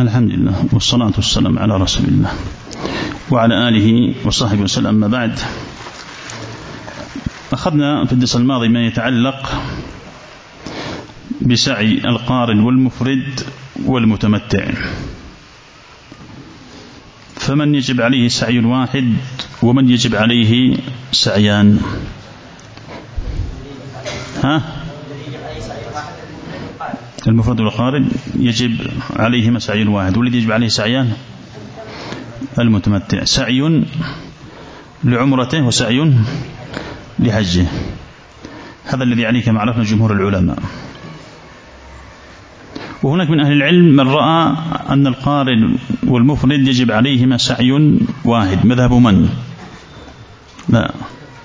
الحمد لله والصلاة والسلام على رسول الله وعلى آله وصحبه وسلم. أما بعد، أخذنا في الدرس الماضي ما يتعلق بسعي القارن والمفرد والمتمتع، فمن يجب عليه سعي واحد ومن يجب عليه سعيان؟ المفرد والقارن يجب عليهما سعي واحد، والذي يجب عليه سعيان المتمتع، سعي لعمرته وسعي لحجه. هذا الذي عليه كما عرفنا جمهور العلماء. وهناك من أهل العلم من رأى أن القارن والمفرد يجب عليهما سعي واحد. مذهب من؟ لا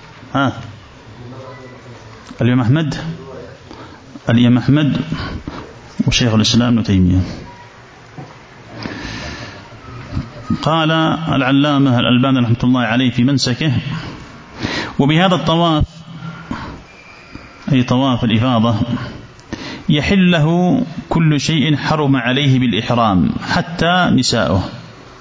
الإمام أحمد وشيخ الإسلام ابن تيمية. قال العلامة الألباني رحمة الله عليه في منسكه: وبهذا الطواف، أي طواف الإفاضة، يحل له كل شيء حرم عليه بالإحرام حتى نساؤه.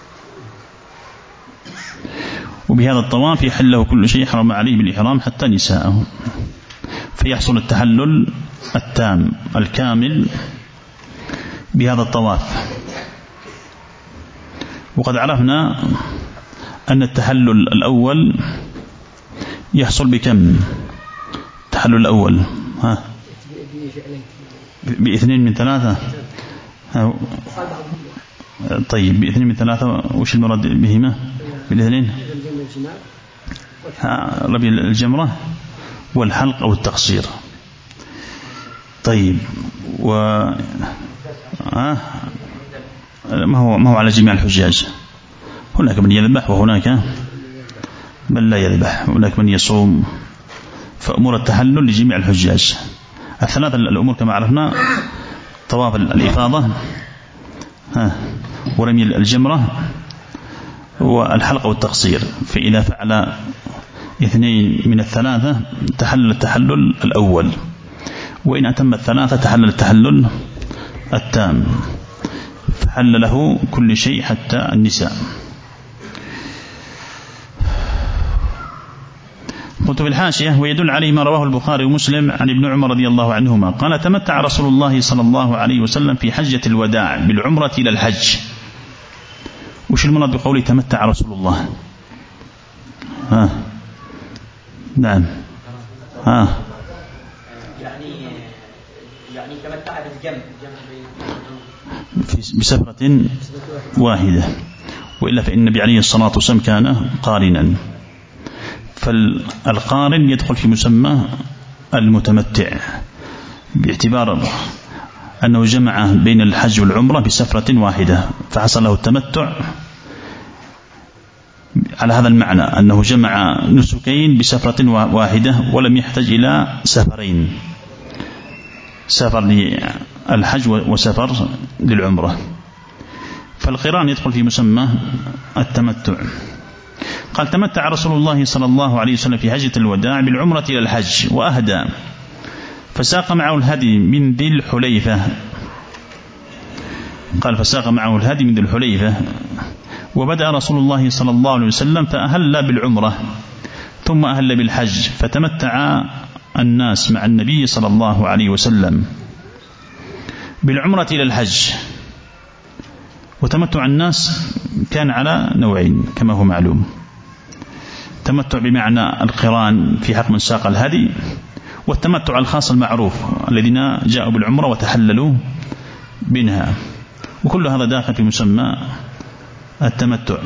وبهذا الطواف يحل له كل شيء حرم عليه بالإحرام حتى نساؤه، فيحصل التحلل التام الكامل بهذا الطواف. وقد عرفنا أن التحلل الأول يحصل بكم؟ التحلل الأول باثنين من ثلاثة. طيب، باثنين من ثلاثة وش المراد بهما؟ بالاثنين ربي الجمرة والحلق أو التقصير. طيب، ما هو على جميع الحجاج. هناك من يذبح وهناك من لا يذبح، هناك من يصوم. فأمور التحلل لجميع الحجاج. الثلاثة الأمور كما عرفنا: طواف الإفاضة، ورمي الجمرة، والحلق والتقصير. فإذا فعل اثنين من الثلاثة تحلل التحلل الأول، وإن أتم الثلاثة تحلل التحلل التام، فحل له كل شيء حتى النساء. قلت في الحاشية: ويدل عليه ما رواه البخاري ومسلم عن ابن عمر رضي الله عنهما قال: تمتع رسول الله صلى الله عليه وسلم في حجة الوداع بالعمرة إلى الحج. وش المراد بقوله تمتع رسول الله؟ نعم. يعني تمتع بالجمع بسفرة واحدة، وإلا فإن النبي عليه الصلاة والسلام كان قارنا. فالقارن يدخل في مسمى المتمتع باعتبار أنه جمع بين الحج والعمرة بسفرة واحدة، فحصل له التمتع على هذا المعنى، أنه جمع نسكين بسفرة واحدة ولم يحتاج إلى سفرين، سفر للحج وسفر للعمرة. فالقران يدخل في مسمى التمتع. قال: تمتع رسول الله صلى الله عليه وسلم في حجة الوداع بالعمرة إلى الحج وأهدى، فساق معه الهدي من ذي الحليفة. قال: فساق معه الهدي من ذي الحليفة. وبدأ رسول الله صلى الله عليه وسلم فأهل بالعمرة ثم أهل بالحج، فتمتع الناس مع النبي صلى الله عليه وسلم بالعمرة إلى الحج. وتمتع الناس كان على نوعين كما هو معلوم: تمتع بمعنى القران في حق من ساق الهدي، والتمتع الخاص المعروف الذين جاءوا بالعمرة وتحللوا منها. وكل هذا داخل في مسمى التمتع.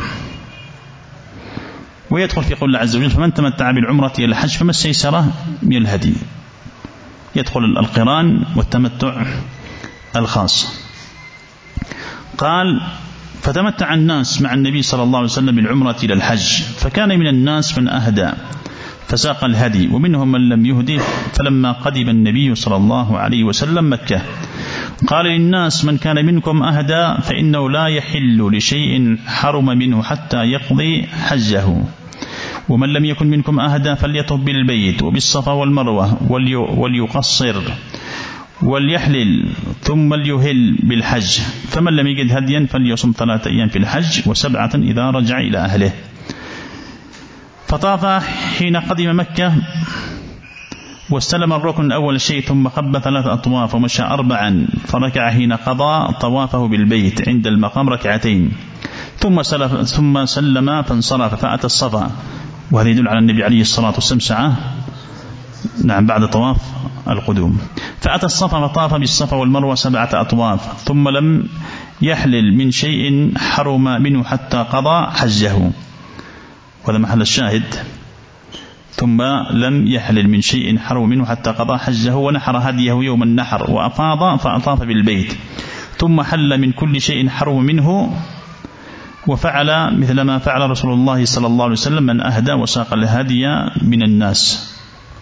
ويدخل في قول الله عز وجل: فمن تمتع بالعمرة إلى الحج فما استيسر من الهدي. يدخل القران والتمتع الخاص. قال: فتمتع الناس مع النبي صلى الله عليه وسلم بالعمرة إلى الحج، فكان من الناس من أهدى فساق الهدي، ومنهم من لم يهدي. فلما قدم النبي صلى الله عليه وسلم مكة قال للناس: من كان منكم أهدى فإنه لا يحل لشيء حرم منه حتى يقضي حجه، ومن لم يكن منكم أهدى فليطف بالبيت وبالصفا والمروة وليقصر وليحلل ثم ليهل بالحج، فمن لم يجد هديا فليصم 3 أيام في الحج و7 إذا رجع إلى أهله. فطاف حين قدم مكة واستلم الركن الأول شيء، ثم خب 3 أطواف ومشى 4، فركع حين قضى طوافه بالبيت عند المقام 2 ثم سلم فانصرف فأتى الصفا، وهذا يدل على النبي عليه الصلاة والسلام سعى بعد طواف القدوم، فأتى الصفا فطاف بالصفا والمروة 7 أطواف، ثم لم يحلل من شيء حرم منه حتى قضى حجه، وهذا محل الشاهد، ثم لم يحلل من شيء حرم منه حتى قضى حجه، ونحر هديه يوم النحر وأفاض فأطاف بالبيت، ثم حل من كل شيء حرم منه، وفعل مثل ما فعل رسول الله صلى الله عليه وسلم من أهدى وساق الهدي من الناس.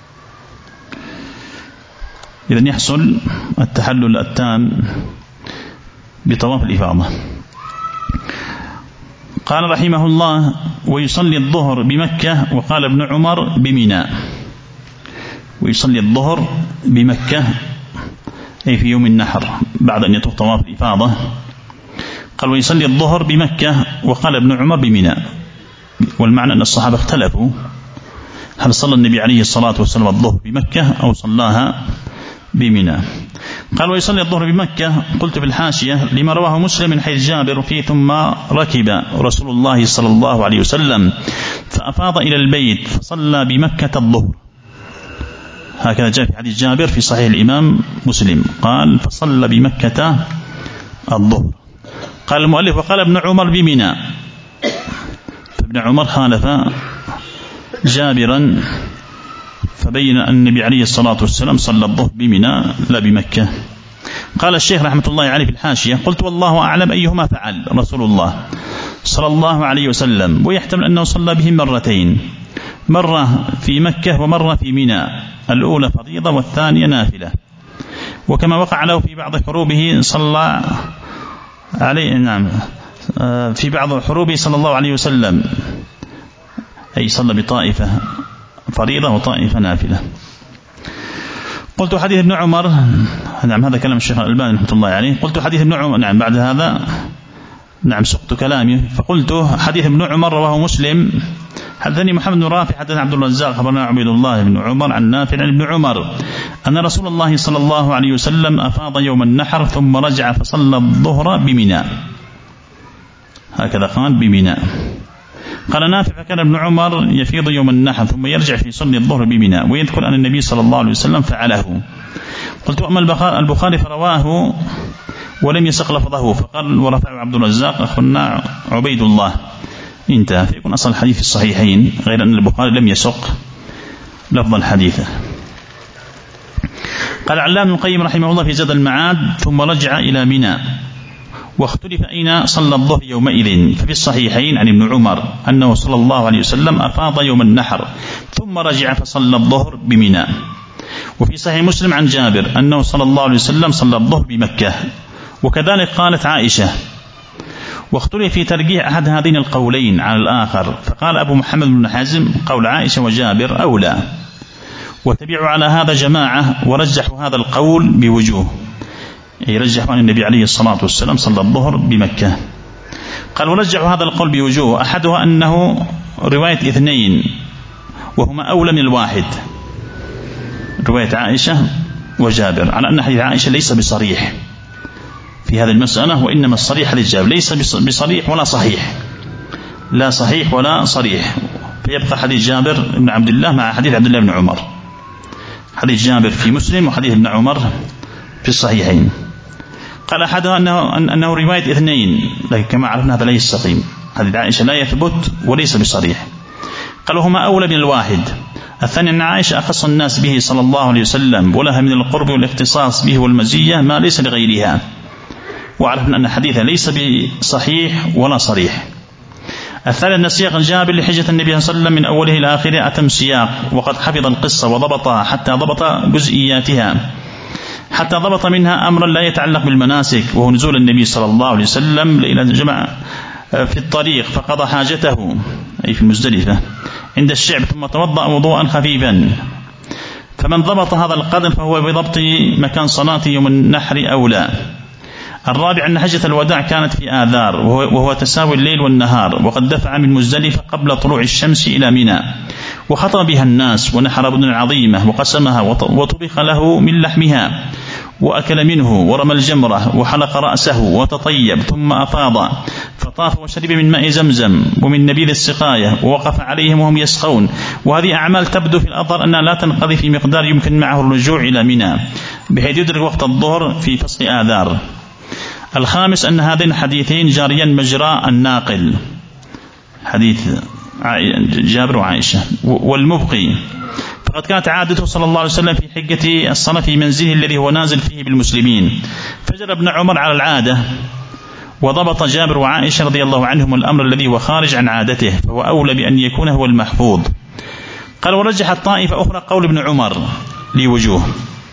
إذن يحصل التحلل التام بطواف الإفاضة. قال رحمه الله: ويصلي الظهر بمكة، وقال ابن عمر بمنى. ويصلي الظهر بمكة أي في يوم النحر بعد أن يطوف طواف الإفاضة. قال: ويصلي الظهر بمكة، وقال ابن عمر بمنى. والمعنى أن الصحابة اختلفوا هل صلى النبي عليه الصلاة والسلام الظهر بمكة أو صلاها بمنى. قال: ويصلي الظهر بمكة. قلت في الحاشية: لما رواه مسلم من حيث جابر فيه: ثم ركب رسول الله صلى الله عليه وسلم فأفاض إلى البيت فصلى بمكة الظهر. هكذا جاء في حديث جابر في صحيح الإمام مسلم، قال: فصلى بمكة الظهر. قال المؤلف: وقال ابن عمر بمنى. فابن عمر خالف جابرا، فبين أن النبي عليه الصلاة والسلام صلى الظهر بمنى لا بمكة. قال الشيخ رحمة الله عليه في الحاشية: قلت والله أعلم أيهما فعل رسول الله صلى الله عليه وسلم، ويحتمل أنه صلى بهم 2 مرة في مكة ومرة في منى، الأولى فريضة والثانية نافلة، وكما وقع له في بعض حروبه صلى عليه في بعض حروبه صلى الله عليه وسلم، أي صلى بطائفة فريضة وطائفة نافلة. قلت: حديث ابن عمر، هذا كلام الشيخ الألباني رحمة الله عليه. قلت: حديث ابن عمر، بعد هذا سقط كلامي، فقلت: حديث ابن عمر رواه مسلم. حدثني محمد بن رافع حدثنا عبد الرزاق خبرنا عبيد الله بن عمر عن نافع عن ابن عمر أن رسول الله صلى الله عليه وسلم أفاض يوم النحر ثم رجع فصلى الظهر بمنى. هكذا قال بمنى. قال نافع: فكان ابن عمر يفيض يوم النحر ثم يرجع في يصلي الظهر بمنى، ويذكر أن النبي صلى الله عليه وسلم فعله. قلت: أما البخاري فرواه ولم يسق لفظه، فقال ورفعه عبد الرزاق أخبرنا عبيد الله، انتهى. فيكون أصل الحديث في الصحيحين، غير أن البخاري لم يسق لفظ الحديث. قال علام ابن القيم رحمه الله في زاد المعاد: ثم رجع إلى منى، واختلف أين صلى الظهر يومئذ، ففي الصحيحين عن ابن عمر أنه صلى الله عليه وسلم أفاض يوم النحر ثم رجع فصلى الظهر بمنى، وفي صحيح مسلم عن جابر أنه صلى الله عليه وسلم صلى الظهر بمكة، وكذلك قالت عائشة. واختلف في ترجيح أحد هذين القولين على الآخر، فقال أبو محمد بن حزم: قول عائشة وجابر أولى، وتبعوا على هذا جماعة ورجحوا هذا القول بوجوه، يرجح أن النبي عليه الصلاة والسلام صلى الظهر بمكة. قال: ورجحوا هذا القول بوجوه، أحدها أنه رواية 2 وهما أولى من الواحد، رواية عائشة وجابر، على أن حديث عائشة ليس بصريح في هذه المسألة، وإنما الصريح حديث جابر ليس بصريح ولا صحيح، لا صحيح ولا صريح، فيبقى حديث جابر بن عبد الله مع حديث عبد الله بن عمر، حديث جابر في مسلم وحديث ابن عمر في الصحيحين. قال أحدها أنه رواية 2، لكن كما عرفنا هذا لا يستقيم، حديث عائشة لا يثبت وليس بصريح. قالوا هما أولى من الواحد. الثاني أن عائشة أخص الناس به صلى الله عليه وسلم، ولها من القرب والاختصاص به والمزية ما ليس لغيرها، وعرفنا أن حديثها ليس بصحيح ولا صريح. الثالث أن سياق جابر لحجة النبي صلى الله عليه وسلم من أوله إلى آخره أتم سياق، وقد حفظ القصة وضبطها حتى ضبط جزئياتها، حتى ضبط منها أمرا لا يتعلق بالمناسك، وهو نزول النبي صلى الله عليه وسلم إلى الجمع في الطريق فقضى حاجته أي في المزدلفة عند الشعب، ثم توضأ وضوءا خفيفا، فمن ضبط هذا القدر فهو بضبط مكان صلاة يوم النحر أولى. الرابع أن حجة الوداع كانت في آذار وهو تساوي الليل والنهار، وقد دفع من مزدلفة قبل طلوع الشمس إلى منى وخطب بها الناس ونحر بدنا عظيمة وقسمها وطبخ له من لحمها وأكل منه ورمى الجمرة وحلق رأسه وتطيب ثم أفاض فطاف وشرب من ماء زمزم ومن نبيذ السقاية ووقف عليهم وهم يسقون. وهذه أعمال تبدو في الأثر أنها لا تنقضي في مقدار يمكن معه الرجوع إلى منى بحيث يدرك وقت الظهر في فصل آذار. الخامس أن هذين الحديثين جاريا مجرى الناقل، حديث جابر وعائشة. والمبقي فقد كانت عادته صلى الله عليه وسلم في حجة الصلاة في منزله الذي هو نازل فيه بالمسلمين، فجرى ابن عمر على العادة وضبط جابر وعائشة رضي الله عنهم الأمر الذي هو خارج عن عادته، فهو أولى بأن يكون هو المحفوظ. قال ورجحت طائفة أخرى قول ابن عمر لوجوه،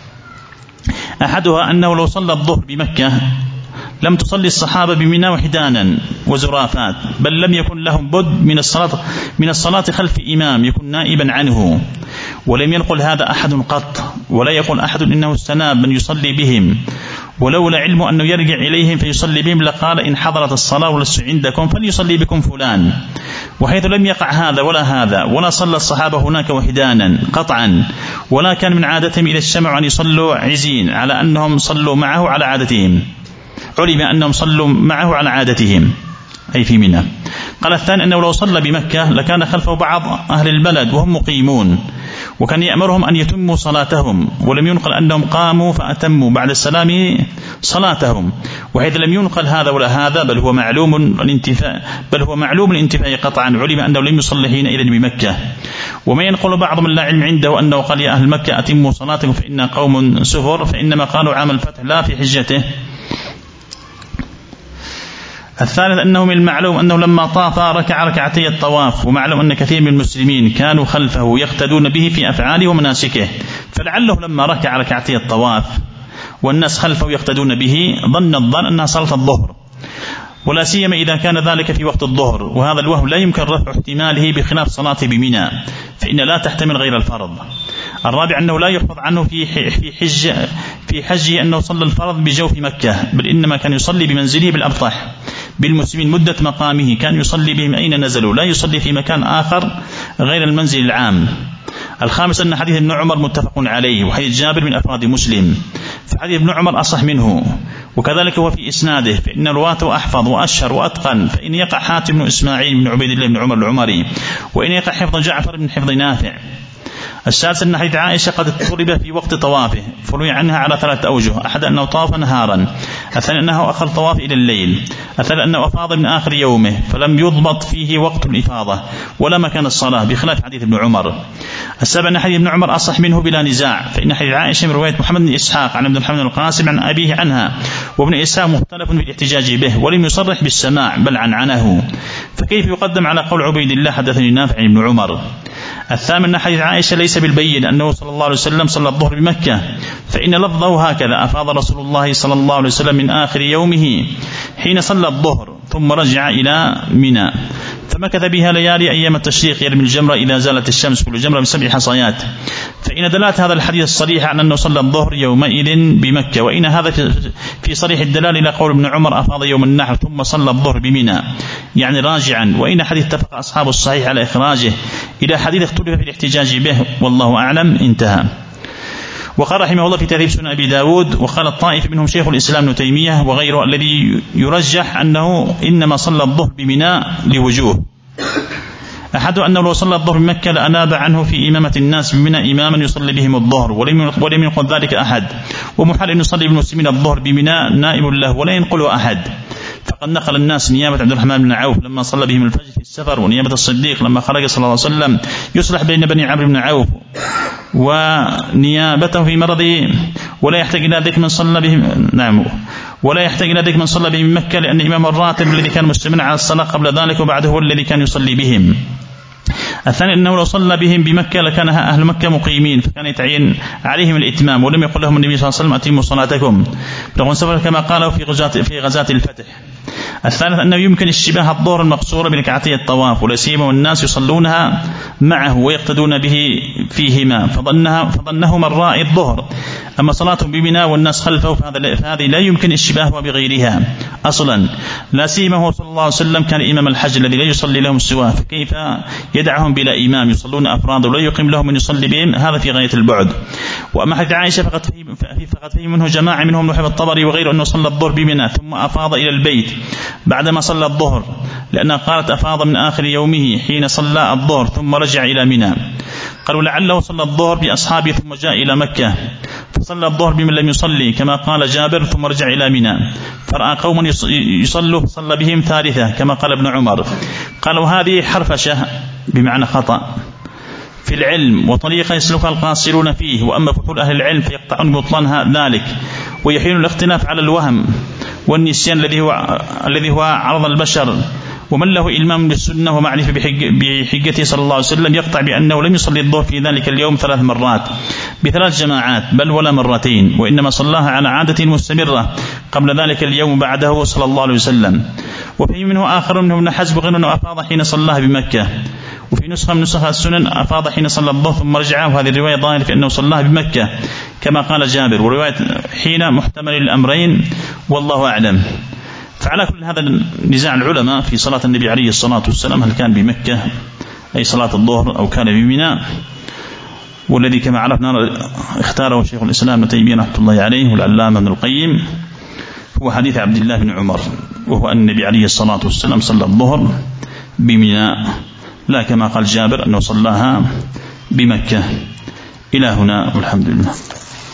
أحدها أنه لو صلى الظهر بمكة لم تصلي الصحابة بمنى وحدانا وزرافات، بل لم يكن لهم بد من الصلاة خلف إمام يكون نائبا عنه، ولم ينقل هذا أحد قط، ولا يقول أحد إنه استناب من يصلي بهم، ولولا علم أنه يرجع إليهم فيصلي بهم لقال إن حضرت الصلاة ولست عندكم فليصلي بكم فلان. وحيث لم يقع هذا ولا صلى الصحابة هناك وحدانا قطعا، ولا كان من عادتهم إلى الشمع أن يصلوا عزين على أنهم صلوا معه على عادتهم، علم أنهم صلوا معه على عادتهم أي في منى. قال الثاني أنه لو صلى بمكة لكان خلفه بعض أهل البلد وهم مقيمون، وكان يأمرهم أن يتموا صلاتهم، ولم ينقل أنهم قاموا فأتموا بعد السلام صلاتهم. وحيث لم ينقل هذا ولا هذا بل هو معلوم الانتفاء قطعا، علم أنه لم يصلي حينئذ بمكة. وما ينقل بعض من لا علم عنده أنه قال يا أهل مكة أتموا صلاتكم فإن قوم سفر، فإنما قالوا عام الفتح لا في حجته. الثالث أنه من المعلوم أنه لما طاف ركع ركعتي الطواف، ومعلوم أن كثير من المسلمين كانوا خلفه يقتدون به في أفعاله ومناسكه، فلعله لما ركع ركعتي الطواف والناس خلفه يقتدون به ظن الظن أنها صلاة الظهر، ولا سيما إذا كان ذلك في وقت الظهر، وهذا الوهم لا يمكن رفع احتماله بخلاف صلاته بمنى فإن لا تحتمل غير الفرض. الرابع أنه لا يحفظ عنه في حجه أنه صلى الفرض بجوف مكة، بل إنما كان يصلي بمنزله بالأبطح بالمسلمين مدة مقامه، كان يصلي بهم أين نزلوا، لا يصلي في مكان آخر غير المنزل العام. الخامس أن حديث ابن عمر متفق عليه، وحديث جابر من أفراد مسلم، فحديث ابن عمر أصح منه، وكذلك هو في إسناده، فإن رواته أحفظ وأشهر وأتقن، فإن يقع حاتم بن إسماعيل بن عبيد الله بن عمر العمري، وإن يقع حفظ جعفر بن حفظ نافع. السادس أن حديث عائشة قد طلب في وقت طوافه، فروي عنها على 3 أوجه: أحد أنه طاف نهارا، الثاني أنه أخر طواف إلى الليل، الثالث أنه أفاض من آخر يومه فلم يضبط فيه وقت الإفاضة ولا مكان الصلاة بخلاف حديث ابن عمر. السابع أن حديث ابن عمر أصح منه بلا نزاع، فإن حديث عائشة من رواية محمد بن إسحاق عن ابن محمد القاسم عن أبيه عنها، وابن إسحاق مختلف في الاحتجاج به ولم يصرح بالسماع بل عنه، فكيف يقدم على قول عبيد الله حدثني نافع ابن عمر. الثامن أن حديث عائشة ليس بالبين أنه صلى الله عليه وسلم صلى الظهر بمكة، فإن لفظه هكذا: أفاض رسول الله صلى الله عليه وسلم من آخر يومه حين صلى الظهر ثم رجع إلى منى، فمكث بها ليالي أيام التشريق يرمي الجمرة إذا زالت الشمس كل جمرة ب7 حصيات. فإن دلالة هذا الحديث الصريح عن أنه صلى الظهر يومئذ بمكة، وإن هذا في صريح الدلالة إلى قول ابن عمر أفاض يوم النحر ثم صلى الظهر بمنى يعني راجعا، وإن حديث اتفق أصحاب الصحيح على إخراجه إلى حديث اختلف في الاحتجاج به والله أعلم. انتهى. وقال رحمه الله في تهذيب سنن أبي داود: وقال الطائف منهم شيخ الإسلام ابن تيمية وغيره الذي يرجح أنه إنما صلى الظهر بمنى لوجوه: أحد أنه لو صلى الظهر بمكة لأناب عنه في إمامة الناس بمنى إماما يصلي بهم الظهر، ولم ينقل ذلك أحد، ومحال أن يصلي بالمسلمين الظهر بمنى نائب له ولا ينقله أحد، فقد نقل الناس نيابة عبد الرحمن بن عوف لما صلى بهم الفجر في السفر، ونيابة الصديق لما خرج صلى الله عليه وسلم يصلح بين بني عمرو بن عوف، ونيابته في مرض، ولا يحتاج إلى ذلك من صلى بهم ولا يحتاج إلى ذلك من صلى بهم مكة، لأن إمام الراتب الذي كان مستمرا على الصلاة قبل ذلك وبعده هو الذي كان يصلي بهم. الثاني أنه لو صلى بهم بمكة لكان أهل مكة مقيمين، فكان يتعين عليهم الإتمام، ولم يقل لهم النبي صلى الله عليه وسلم أتموا صلاتكم، رغم سفر كما قالوا في غزاة الفتح. الثالث أنه يمكن اشتباه الظهر المقصورة بركعتي الطواف، ولا سيما والناس يصلونها معه ويقتدون به فيهما فظنهما الرائي الظهر. أما صلاة بمنى والناس خلفه فهذه لا يمكن اشتباهها بغيرها أصلا، لا سيما هو صلى الله عليه وسلم كان إمام الحج الذي لا يصلي لهم سواه، فكيف يدعهم بلا إمام يصلون أفراد ولا يقيم لهم من يصلي بهم؟ هذا في غاية البعد. وأما حديث عائشة فقد فيه منه جماعة منهم نحب الطبري وغيره أنه صلى الظهر بمنى ثم أفاض إلى البيت بعدما صلى الظهر، لأنها قالت أفاض من آخر يومه حين صلى الظهر ثم رجع إلى منى. قالوا لعله صلى الظهر بأصحابه ثم جاء إلى مكة فصلى الظهر بمن لم يصلي كما قال جابر ثم رجع إلى منى، فرأى قوما يصلوا فصلى بهم ثالثة كما قال ابن عمر. قالوا هذه حرفشة بمعنى خطأ في العلم وطريقة يسلكها القاصرون فيه، وأما فحول أهل العلم فيقطعون بطلان ذلك ويحيل الاختلاف على الوهم والنسيان الذي هو عرض البشر. ومن له إلمام بالسنة ومعرفة بحجته صلى الله عليه وسلم يقطع بأنه لم يصلي الظهر في ذلك اليوم 3 مرات ب3 جماعات بل ولا مرتين، وإنما صلاها على عادة مستمرة قبل ذلك اليوم وبعده صلى الله عليه وسلم. وفي منه آخر منهم ابن حزم غير أنه أفاض حين صلاها بمكة، وفي نسخة من نسخ السنن أفاض حين صلى الظهر ثم رجع، وهذه الرواية ظاهرة في أنه صلاها بمكة كما قال جابر، ورواية حين محتمل الأمرين والله أعلم. فعلى كل هذا نزاع العلماء في صلاة النبي عليه الصلاة والسلام هل كان بمكة أي صلاة الظهر أو كان بمنى، والذي كما عرفنا اختاره شيخ الإسلام ابن تيمية رحمة الله عليه والعلامة ابن القيم هو حديث عبد الله بن عمر، وهو أن النبي عليه الصلاة والسلام صلى الظهر بمنى لا كما قال جابر أنه صلاها بمكة. إلى هنا والحمد لله.